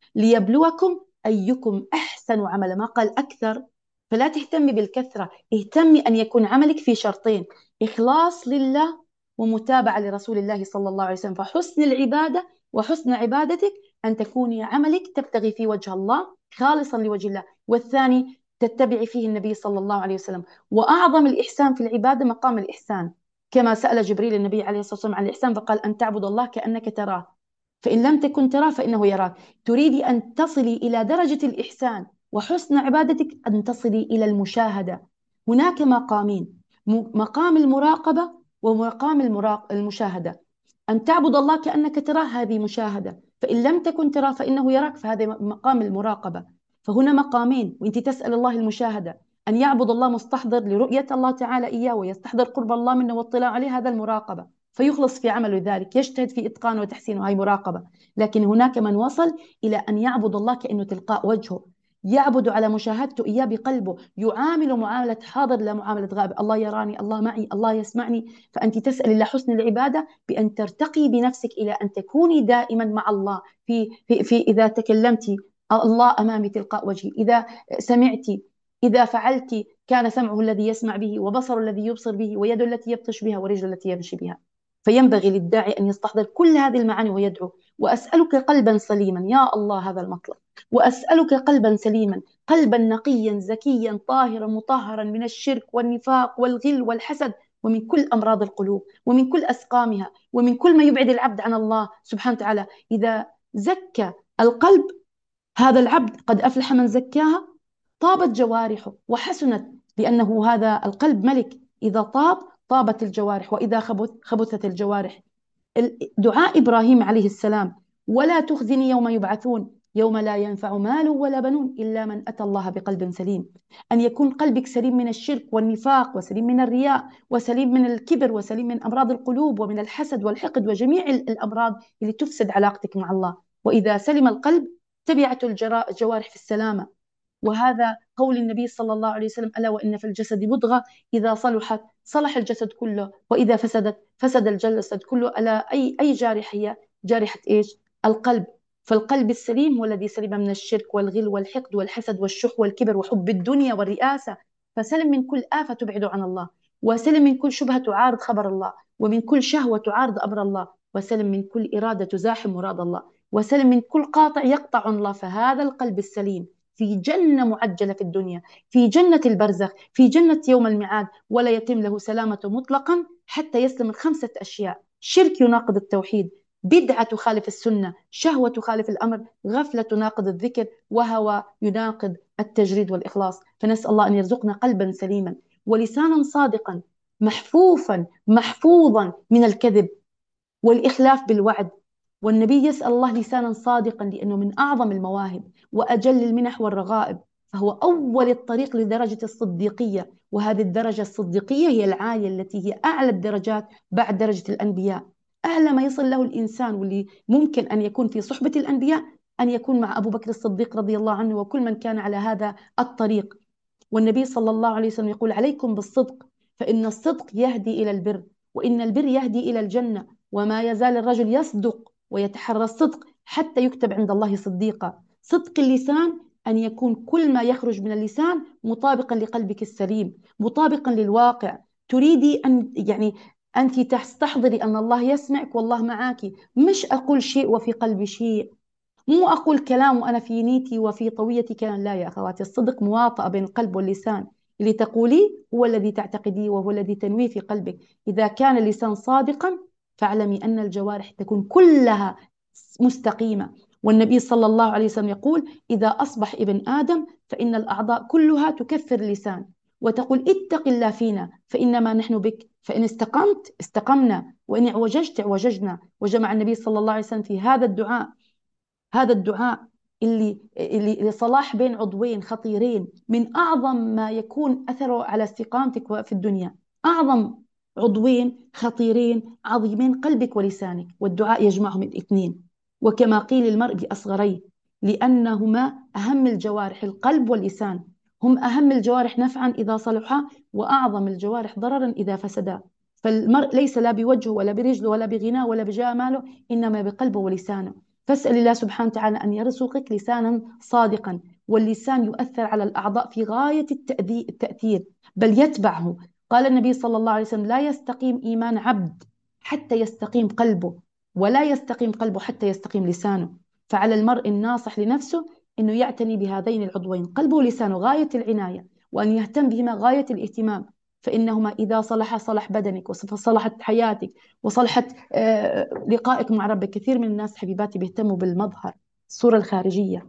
ليبلوكم أيكم أحسن عملا، ما قال أكثر. فلا تهتمي بالكثرة، اهتمي أن يكون عملك في شرطين: إخلاص لله ومتابعة لرسول الله صلى الله عليه وسلم. فحسن العبادة وحسن عبادتك أن تكوني عملك تبتغي في وجه الله خالصا لوجه الله، والثاني تتبعي فيه النبي صلى الله عليه وسلم. وأعظم الإحسان في العبادة مقام الإحسان، كما سأل جبريل النبي عليه الصلاة والسلام عن الإحسان فقال: أن تعبد الله كأنك تراه فإن لم تكن تراه فإنه يراك. تريدي أن تصلي إلى درجة الإحسان وحسن عبادتك، أن تصلي إلى المشاهدة. هناك مقامين: مقام المراقبة ومقام المراق... المشاهدة. أن تعبد الله كأنك تراه، هذه مشاهدة. فإن لم تكن تراه فإنه يراك، فهذا مقام المراقبة. فهنا مقامين، وأنت تسأل الله المشاهدة. أن يعبد الله مستحضر لرؤية الله تعالى إياه ويستحضر قرب الله منه واطلاع عليه، هذا المراقبة، فيخلص في عمله ذلك، يجتهد في إتقانه وتحسينه، هاي مراقبة. لكن هناك من وصل إلى أن يعبد الله كأنه تلقاء وجهه، يعبد على مشاهدته إياه بقلبه، يعامل معاملة حاضر لا معاملة غائب. الله يراني، الله معي، الله يسمعني. فأنت تسأل الله حسن العبادة بأن ترتقي بنفسك إلى أن تكوني دائما مع الله في, في, في إذا تكلمت الله أمامي تلقاء وجهي، إذا سمعت، إذا فعلت كان سمعه الذي يسمع به، وبصر الذي يبصر به، ويد التي يبطش بها، ورجل التي يمشي بها. فينبغي للداعي أن يستحضر كل هذه المعاني ويدعو. وأسألك قلبا سليما يا الله، هذا المطلب. وأسألك قلبا سليما، قلبا نقيا زكيا طاهرا مطهرا من الشرك والنفاق والغل والحسد، ومن كل أمراض القلوب، ومن كل أسقامها، ومن كل ما يبعد العبد عن الله سبحانه وتعالى. إذا زكى القلب هذا العبد قد أفلح من زكاها، طابت جوارحه وحسنت، لأنه هذا القلب ملك، إذا طاب طابت الجوارح، وإذا خبث خبثت الجوارح. دعاء إبراهيم عليه السلام: ولا تخزني يوم يبعثون يوم لا ينفع مال ولا بنون إلا من أتى الله بقلب سليم. أن يكون قلبك سليم من الشرك والنفاق، وسليم من الرياء، وسليم من الكبر، وسليم من أمراض القلوب ومن الحسد والحقد وجميع الأمراض اللي تفسد علاقتك مع الله. وإذا سلم القلب تبعت الجوارح في السلامة. وهذا قول النبي صلى الله عليه وسلم: ألا وإن في الجسد مضغة إذا صلحت صلح الجسد كله وإذا فسدت فسد الجسد كله. ألا أي أي جارحة هي؟ جارحة إيش؟ القلب. فالقلب السليم هو الذي سلم من الشرك والغل والحقد والحسد والشح والكبر وحب الدنيا والرئاسة. فسلم من كل آفة تبعد عن الله، وسلم من كل شبهة تعارض خبر الله، ومن كل شهوة تعارض أمر الله، وسلم من كل إرادة تزاحم مراد الله، وسلم من كل قاطع يقطع الله. فهذا القلب السليم في جنة معجلة في الدنيا، في جنة البرزخ، في جنة يوم الميعاد، ولا يتم له سلامة مطلقا حتى يسلم من خمسة أشياء: شرك يناقض التوحيد، بدعة تخالف السنة، شهوة تخالف الأمر، غفلة تناقض الذكر، وهوى يناقض التجريد والإخلاص. فنسأل الله أن يرزقنا قلبا سليما. ولسانا صادقا محفوفا محفوظا من الكذب والإخلاف بالوعد. والنبي يسأل الله لسانا صادقا لأنه من أعظم المواهب وأجل المنح والرغائب، فهو أول الطريق لدرجة الصديقية، وهذه الدرجة الصديقية هي العالية التي هي أعلى الدرجات بعد درجة الأنبياء. أعلى ما يصل له الإنسان واللي ممكن أن يكون في صحبة الأنبياء أن يكون مع أبو بكر الصديق رضي الله عنه وكل من كان على هذا الطريق. والنبي صلى الله عليه وسلم يقول: عليكم بالصدق فإن الصدق يهدي إلى البر، وإن البر يهدي إلى الجنة، وما يزال الرجل يصدق ويتحرى الصدق حتى يكتب عند الله صديقا. صدق اللسان أن يكون كل ما يخرج من اللسان مطابقا لقلبك السليم، مطابقا للواقع. تريدي أن يعني أنت تستحضري أن الله يسمعك والله معك، مش أقول شيء وفي قلبي شيء، مو أقول كلام وأنا في نيتي وفي طويتي كلام. لا يا أخواتي، الصدق مواطأة بين القلب واللسان. اللي تقوليه هو الذي تعتقديه وهو الذي تنويه في قلبك. إذا كان اللسان صادقا فاعلمي أن الجوارح تكون كلها مستقيمة. والنبي صلى الله عليه وسلم يقول: إذا أصبح ابن آدم فإن الأعضاء كلها تكفر اللسان وتقول: اتق الله فينا فإنما نحن بك، فإن استقمت استقمنا وإن اعوججت اعوججنا. وجمع النبي صلى الله عليه وسلم في هذا الدعاء هذا الدعاء اللي اللي لصلاح بين عضوين خطيرين من أعظم ما يكون أثره على استقامتك في الدنيا. أعظم عضوين خطيرين عظيمين قلبك ولسانك، والدعاء يجمعهم الاثنين. وكما قيل المرء بأصغريه، لأنهما أهم الجوارح، القلب واللسان هم أهم الجوارح نفعا إذا صلحا، وأعظم الجوارح ضررا إذا فسدا. فالمرء ليس لا بوجهه ولا برجله ولا بغناه ولا بجماله، إنما بقلبه ولسانه. فاسأل الله سبحانه وتعالى أن يرزقك لسانا صادقا. واللسان يؤثر على الأعضاء في غاية التأثير، بل يتبعه. قال النبي صلى الله عليه وسلم: لا يستقيم إيمان عبد حتى يستقيم قلبه، ولا يستقيم قلبه حتى يستقيم لسانه. فعلى المرء الناصح لنفسه أنه يعتني بهذين العضوين، قلبه ولسانه، غاية العناية، وأن يهتم بهما غاية الاهتمام. فإنهما إذا صلح صلح بدنك وصلحت حياتك وصلحت آه، لقائك مع ربك. كثير من الناس حبيباتي بيهتموا بالمظهر، الصورة الخارجية،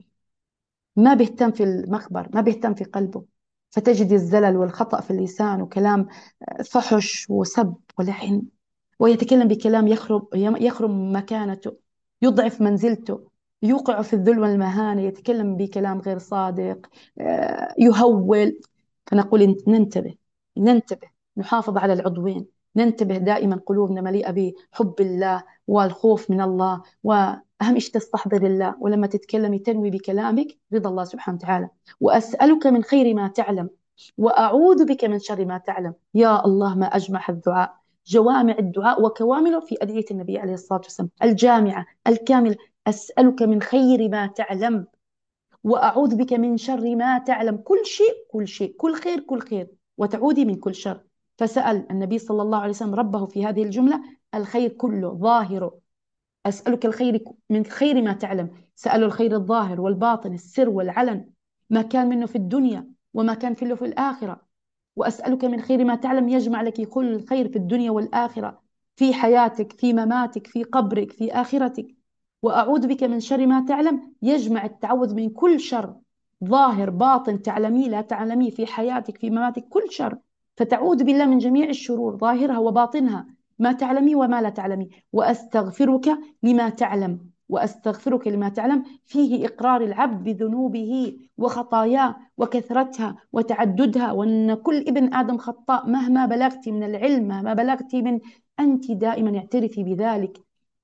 ما بيهتم في المخبر، ما بيهتم في قلبه. فتجد الزلل والخطأ في اللسان وكلام آه، فحش وسب ولعن، ويتكلم بكلام يخرب يخرم مكانته، يضعف منزلته، يوقع في الذل والمهانة، يتكلم بكلام غير صادق، آه، يهول. فنقول ننتبه ننتبه نحافظ على العضوين، ننتبه دائما، قلوبنا مليئة بحب الله والخوف من الله، وأهم شيء تستحضر الله، ولما تتكلمي تنوي بكلامك رضا الله سبحانه وتعالى. وأسألك من خير ما تعلم وأعوذ بك من شر ما تعلم. يا الله ما أجمع الدعاء، جوامع الدعاء وكوامله في أدعية النبي عليه الصلاة والسلام، الجامعة الكاملة. أسألك من خير ما تعلم وأعوذ بك من شر ما تعلم. كل شيء كل شيء كل خير كل خير، وتعوذي من كل شر. فسأل النبي صلى الله عليه وسلم ربه في هذه الجملة: الخير كله ظاهره، أسألك الخير من خير ما تعلم. سأله الخير الظاهر والباطن، السر والعلن، ما كان منه في الدنيا وما كان فيه في الآخرة. وأسألك من خير ما تعلم يجمع لك كل الخير في الدنيا والآخرة، في حياتك، في مماتك، في قبرك، في آخرتك. وأعوذ بك من شر ما تعلم، يجمع التعوذ من كل شر، ظاهر باطن، تعلميه لا تعلميه، في حياتك في مماتك، كل شر. فتعوذ بالله من جميع الشرور ظاهرها وباطنها، ما تعلمي وما لا تعلمي. وأستغفرك لما تعلم وأستغفرك لما تعلم فيه إقرار العبد بذنوبه وخطاياه وكثرتها وتعددها، وأن كل ابن آدم خطاء مهما بلغتي من العلم، مهما بلغتي من، أنت دائما اعترفي بذلك،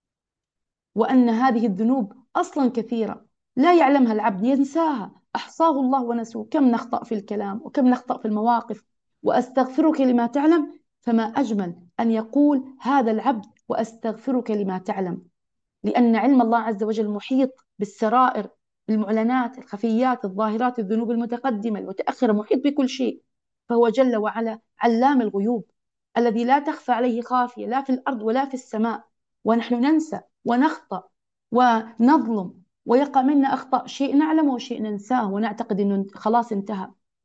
وأن هذه الذنوب أصلا كثيرة لا يعلمها العبد، ينساها، أحصاه الله ونسوه. كم نخطأ في الكلام وكم نخطأ في المواقف. وأستغفرك لما تعلم، فما أجمل أن يقول هذا العبد: وأستغفرك لما تعلم، لأن علم الله عز وجل محيط بالسرائر، المعلنات، الخفيات، الظاهرات، الذنوب المتقدمة المتأخرة، محيط بكل شيء. فهو جل وعلا علام الغيوب الذي لا تخفى عليه خافية لا في الأرض ولا في السماء. ونحن ننسى ونخطأ ونظلم، ويقع منا أخطاء، شيء نعلمه وشيء ننساه ونعتقد أنه خلاص انتهى،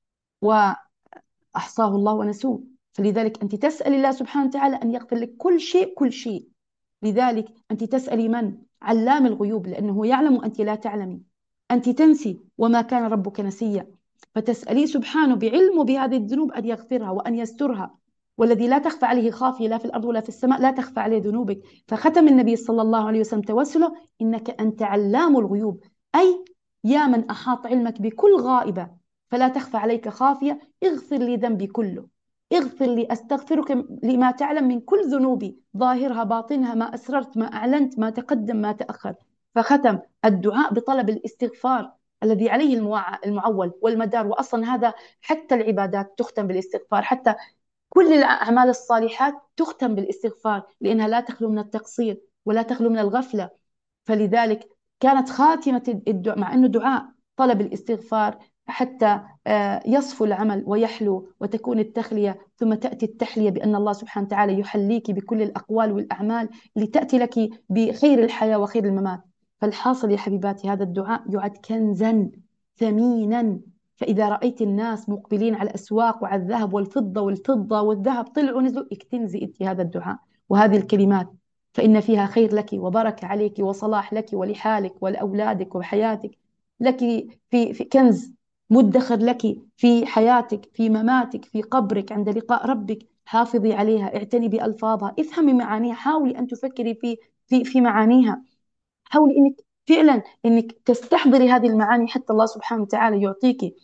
وأحصاه الله ونسوه. فلذلك أنت تسأل الله سبحانه وتعالى أن يغفر لك كل شيء كل شيء. لذلك أنت تسألي من؟ علام الغيوب، لأنه يعلم وأنت لا تعلمي. أنت تنسي وما كان ربك نسيا. فتسأليه سبحانه بعلمه بهذه الذنوب أن يغفرها وأن يسترها، والذي لا تخفى عليه خافية لا في الأرض ولا في السماء لا تخفى عليه ذنوبك. فختم النبي صلى الله عليه وسلم توسله: إنك أنت علام الغيوب، أي يا من أحاط علمك بكل غائبة فلا تخفى عليك خافية، اغفر لي ذنبي كله، اغفر لي، أستغفرك لما تعلم من كل ذنوبي ظاهرها باطنها، ما أسررت ما أعلنت ما تقدم ما تأخر. فختم الدعاء بطلب الاستغفار الذي عليه المعول والمدار. وأصلا هذا حتى العبادات تختم بالاستغفار، حتى كل الأعمال الصالحات تختم بالاستغفار، لأنها لا تخلو من التقصير ولا تخلو من الغفلة. فلذلك كانت خاتمة الدعاء، مع أنه دعاء طلب الاستغفار، حتى آه، يصفو العمل ويحلو وتكون التخلية، ثم تأتي التحلية بأن الله سبحانه وتعالى يحليك بكل الأقوال والأعمال لتأتي لك بخير الحياة وخير الممات. فالحاصل يا حبيباتي هذا الدعاء يعد كنزا ثمينا. فإذا رأيت الناس مقبلين على الأسواق وعلى الذهب والفضة والفضة والذهب طلعوا نزلوا، اكتنزي أنت هذا الدعاء وهذه الكلمات، فإن فيها خير لك وبركة عليك وصلاح لك ولحالك ولأولادك وحياتك. لك في, في كنز مدخر لك في حياتك في مماتك في قبرك عند لقاء ربك. حافظي عليها، اعتني بألفاظها، افهمي معانيها، حاولي أن تفكري في في في معانيها، حاولي انك فعلا انك تستحضري هذه المعاني حتى الله سبحانه وتعالى يعطيك.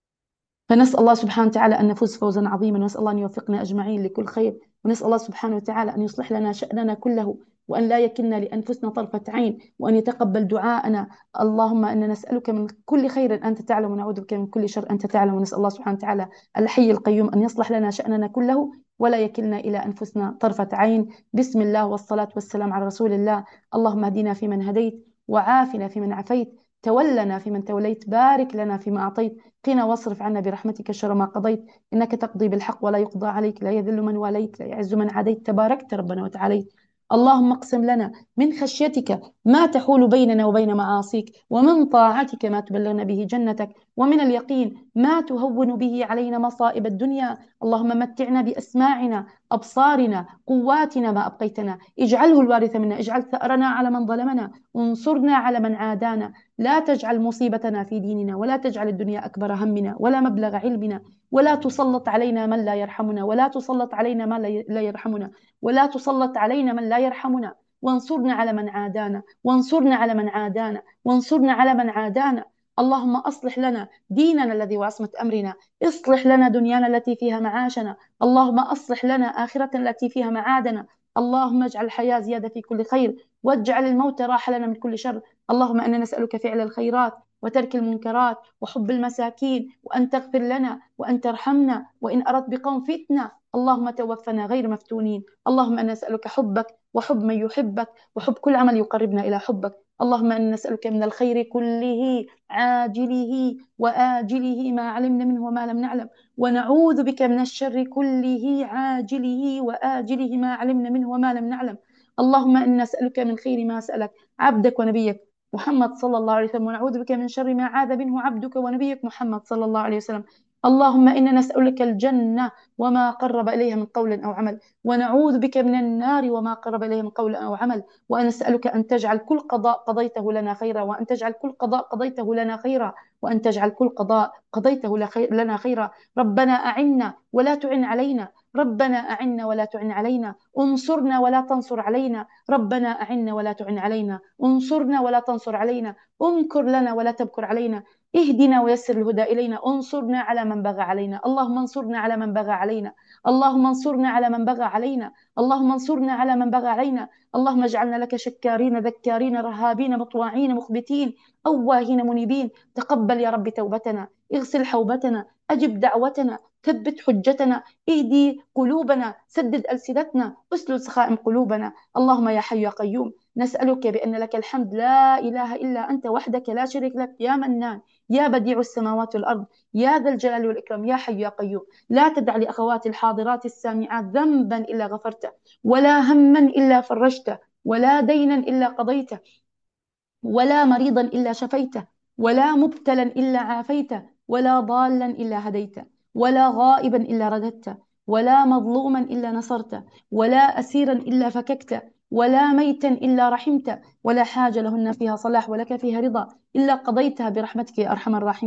فنسأل الله سبحانه وتعالى أن نفوز فوزا عظيما، ونسأل الله أن يوفقنا أجمعين لكل خير، ونسأل الله سبحانه وتعالى أن يصلح لنا شأننا كله، وأن لا يكلنا لأنفسنا طرفة عين، وأن يتقبل دعاءنا. اللهم إنا نسألك من كل خير أنت تعلم، ونعوذ بك من كل شر أنت تعلم. ونسأل الله سبحانه وتعالى الحي القيوم أن يصلح لنا شأننا كله ولا يكلنا إلى أنفسنا طرفة عين. بسم الله والصلاة والسلام على رسول الله. اللهم اهدنا فيمن هديت، وعافنا فيمن عافيت، تولنا فيمن توليت، بارك لنا فيما أعطيت، قنا واصرف عنا برحمتك شر ما قضيت، إنك تقضي بالحق ولا يقضى عليك، لا يذل من واليت لا يعز من عاديت، تباركت ربنا وتعاليت. اللهم اقسم لنا من خشيتك ما تحول بيننا وبين معاصيك، ومن طاعتك ما تبلغنا به جنتك، ومن اليقين ما تهون به علينا مصائب الدنيا. اللهم متعنا بأسماعنا أبصارنا قواتنا ما أبقيتنا، اجعله الوارث منا، اجعل ثأرنا على من ظلمنا، انصرنا على من عادانا، لا تجعل مصيبتنا في ديننا، ولا تجعل الدنيا أكبر همنا ولا مبلغ علمنا، ولا تسلط علينا من لا يرحمنا، ولا تسلط علينا من لا يرحمنا، ولا تسلط علينا من لا يرحمنا، وانصرنا على من عادانا، وانصرنا على من عادانا، وانصرنا على من عادانا. اللهم أصلح لنا ديننا الذي وعصمة أمرنا، اصلح لنا دنيانا التي فيها معاشنا، اللهم أصلح لنا آخرة التي فيها معادنا. اللهم اجعل الحياة زيادة في كل خير، واجعل الموت راحة لنا من كل شر. اللهم أنا نسألك فعل الخيرات وترك المنكرات وحب المساكين، وأن تغفر لنا وأن ترحمنا، وإن أردت بقوم فتنة اللهم توفنا غير مفتونين. اللهم أنا نسألك حبك وحب من يحبك وحب كل عمل يقربنا إلى حبك. اللهم أنا نسألك من الخير كله عاجله وآجله ما علمنا منه وما لم نعلم، ونعوذ بك من الشر كله عاجله وآجله ما علمنا منه وما لم نعلم. اللهم إنا نسألك من خير ما سألك عبدك ونبيك محمد صلى الله عليه وسلم، ونعوذ بك من شر ما عاذ منه عبدك ونبيك محمد صلى الله عليه وسلم. اللهم إنا نسألك الجنة وما قرب إليها من قول أو عمل، ونعوذ بك من النار وما قرب إليها من قول أو عمل. ونسألك أن تجعل كل قضاء قضيته لنا خيرا، وأن تجعل كل قضاء قضيته لنا خيرا، وأن تجعل كل قضاء قضيته لنا خيرا. ربنا أعنا ولا تعن علينا، ربنا أعنا ولا تعن علينا، انصرنا ولا تنصر علينا، ربنا أعنا ولا تعن علينا، انصرنا ولا تنصر علينا، امكر لنا ولا تبكر علينا، اهدنا ويسر الهدى إلينا، انصرنا على من بغى علينا. اللهم انصرنا على من بغى علينا، اللهم انصرنا على من بغى علينا، اللهم انصرنا على من بغى علينا. اللهم اجعلنا لك شكارين ذكارين رهابين مطواعين مخبتين أواهين منيبين. تقبل يا رب توبتنا، اغسل حوبتنا، أجب دعوتنا، ثبت حجتنا، اهدي قلوبنا، سدد ألسنتنا، اسلل سخائم قلوبنا. اللهم يا حي يا قيوم نسألك بأن لك الحمد لا إله إلا أنت وحدك لا شريك لك، يا منان يا بديع السماوات والأرض يا ذا الجلال والإكرام، يا حي يا قيوم. لا تدع لأخواتي الحاضرات السامعات ذنبا إلا غفرته، ولا هما إلا فرجته، ولا دينا إلا قضيته، ولا مريضا إلا شفيته، ولا مبتلا إلا عافيته، ولا ضالا إلا هديته، ولا غائبا إلا رددته، ولا مظلوما إلا نصرته، ولا أسيرا إلا فككته، ولا ميتا إلا رحمته، ولا حاجة لهن فيها صلاح ولك فيها رضا إلا قضيتها برحمتك يا أرحم الراحمين.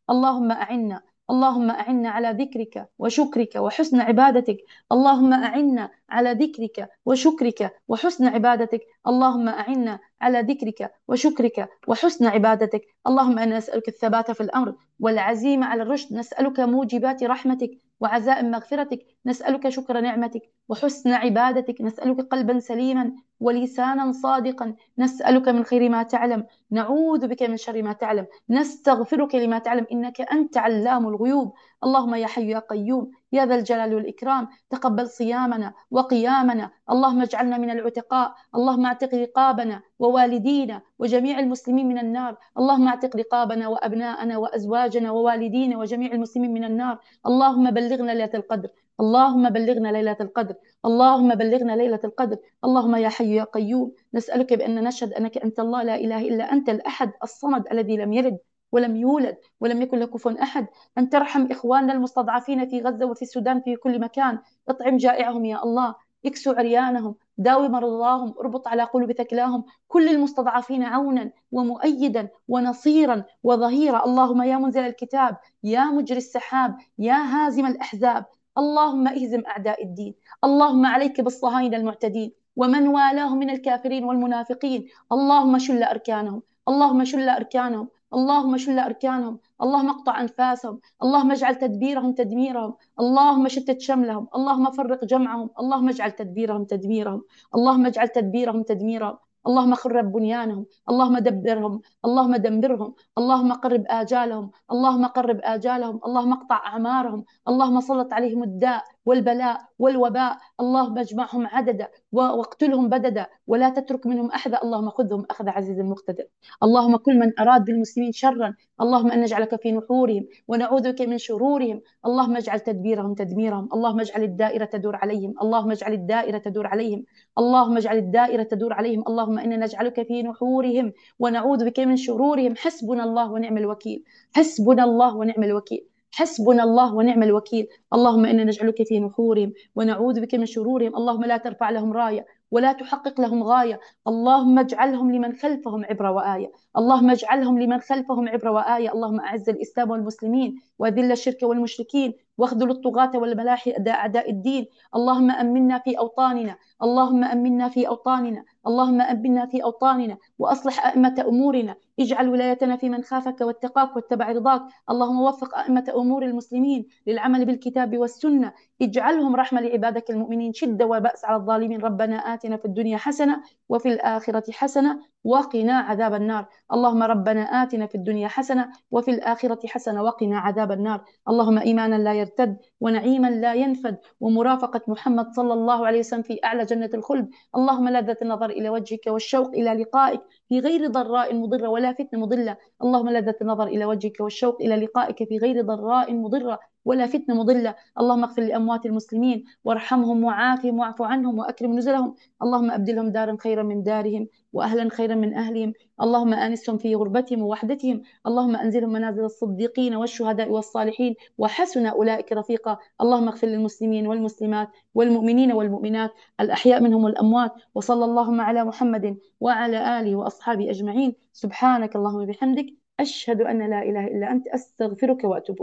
اللهم أعنا اللهم أعنا على ذكرك وشكرك وحسن عبادتك. اللهم أعنا على ذكرك وشكرك وحسن عبادتك. اللهم أعنا على ذكرك وشكرك وحسن عبادتك. اللهم أنا نسألك الثبات في الأمر والعزيمة على الرشد. نسألك موجبات رحمتك وعزائم مغفرتك. نسألك شكر نعمتك وحسن عبادتك. نسألك قلبا سليما ولسانا صادقا. نسألك من خير ما تعلم، نعوذ بك من شر ما تعلم، نستغفرك لما تعلم، إنك أنت علام الغيوب. اللهم يا حي يا قيوم يا ذا الجلال والإكرام، تقبل صيامنا وقيامنا. اللهم اجعلنا من العتقاء. اللهم اعتق رقابنا ووالدينا وجميع المسلمين من النار. اللهم اعتق رقابنا وأبناءنا وأزواجنا ووالدينا وجميع المسلمين من النار. اللهم بلغنا ليلة القدر. اللهم بلغنا ليلة القدر. اللهم بلغنا ليلة القدر. اللهم يا حي يا قيوم نسألك بأن نشهد أنك أنت الله لا إله إلا أنت الأحد الصمد الذي لم يلد ولم يولد ولم يكن له كفوا أحد، أن ترحم إخواننا المستضعفين في غزة وفي السودان في كل مكان. اطعم جائعهم يا الله، اكسو عريانهم، داوي مرضاهم، اربط على قلوب ثكلاهم. كل المستضعفين عونا ومؤيدا ونصيرا وظهيرا. اللهم يا منزل الكتاب، يا مجري السحاب، يا هازم الأحزاب، اللهم اهزم أعداء الدين. اللهم عليك بالصهاينة المعتدين ومن والاهم من الكافرين والمنافقين. اللهم شل أركانهم، اللهم شل أركانهم، اللهم شل أركانهم، اللهم اقطع أنفاسهم، اللهم اجعل تدبيرهم تدميرهم، اللهم شتت شملهم، اللهم فرق جمعهم، اللهم اجعل تدبيرهم تدميرهم، اللهم اجعل تدبيرهم تدميرهم، اللهم خرب بنيانهم، اللهم دبرهم، اللهم دمرهم، اللهم قرب آجالهم، اللهم قرب آجالهم، اللهم اقطع أعمارهم، اللهم سلط عليهم الداء والبلاء والوباء. اللهم اجمعهم عددا واقتلهم بددا ولا تترك منهم أحدا. اللهم خذهم أخذ عزيز مقتدر. اللهم كل من أراد بالمسلمين شرا، اللهم أن نجعلك في نحورهم ونعوذ بك من شرورهم. اللهم اجعل تدبيرهم تدميرهم. اللهم اجعل الدائرة تدور عليهم. اللهم اجعل الدائرة تدور عليهم. اللهم اجعل الدائرة تدور عليهم. اللهم إنا نجعلك في نحورهم ونعوذ بك من شرورهم. حسبنا الله ونعم الوكيل. حسبنا الله ونعم الوكيل. حسبنا الله ونعم الوكيل. اللهم إنا نجعلك في نحورهم ونعوذ بك من شرورهم. اللهم لا ترفع لهم راية ولا تحقق لهم غاية. اللهم اجعلهم لمن خلفهم عبرة وآية. اللهم اجعلهم لمن خلفهم عبرة وآية. اللهم أعز الإسلام والمسلمين وأذل الشرك والمشركين واخذل الطغاة والملاحي أعداء الدين. اللهم أمنا في أوطاننا. اللهم أمنا في أوطاننا. اللهم أمنا في أوطاننا وأصلح أئمة أمورنا. اجعل ولايتنا في من خافك واتقاك واتبع رضاك. اللهم وفق أئمة أمور المسلمين للعمل بالكتاب والسنة. اجعلهم رحمة لعبادك المؤمنين. شد وبأس على الظالمين. ربنا آتنا في الدنيا حسنة وفي الآخرة حسنة وقنا عذاب النار. اللهم ربنا آتنا في الدنيا حسنة وفي الآخرة حسنة وقنا عذاب النار. اللهم إيمانا لا يرتد ونعيما لا ينفد ومرافقة محمد صلى الله عليه وسلم في أعلى جنة الخلد. اللهم لذة النظر إلى وجهك والشوق إلى لقائك في غير ضراء مضرة ولا فتنة مضلة. اللهم لذة النظر إلى وجهك والشوق إلى لقائك في غير ضراء مضرة ولا فتنة مضلة. اللهم اغفر لأموات المسلمين وارحمهم وعافهم واعف عنهم وأكرم نزلهم. اللهم أبدلهم دارا خيرا من دارهم وأهلا خيرا من أهلهم. اللهم آنسهم في غربتهم ووحدتهم. اللهم أنزلهم منازل الصديقين والشهداء والصالحين وحسن أولئك رفيقا. اللهم اغفر للمسلمين والمسلمات والمؤمنين والمؤمنات الأحياء منهم والأموات. وصلى اللهم على محمد وعلى آله وأصحابه أجمعين. سبحانك اللهم وبحمدك أشهد أن لا إله إلا أنت أستغفرك وأتوب